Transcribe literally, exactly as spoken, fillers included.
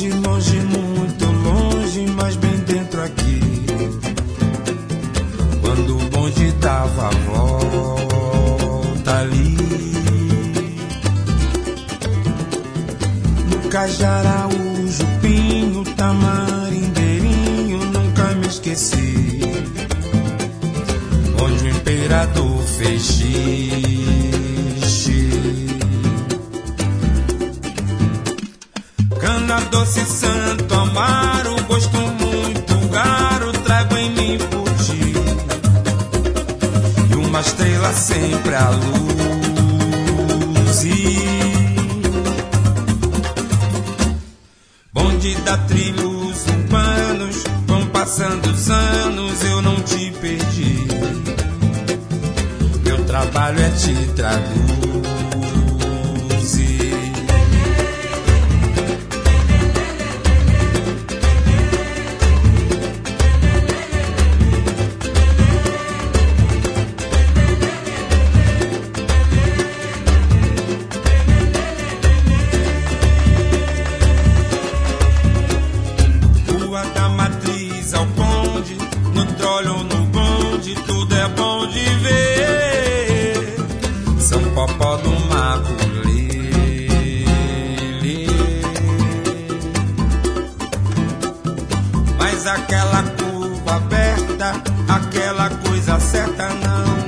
longe, longe, muito longe, mas bem dentro aqui. Quando o bonde dava a volta ali, no Cajaraújo, Pinho, Tamarindeirinho, nunca me esqueci. Onde o imperador fez xixi. Cana doce, Santo Amaro, gosto muito garo, trago em mim por ti. E uma estrela sempre a luz. Bonde da trilhos urbanos, vão passando os anos, eu não te perdi. Meu trabalho é te traduzir. Rua da Matriz ao Conde, no trolho ou no bonde, tudo é bom de ver. São Popó do Maculele. Mas aquela curva aberta, aquela coisa certa não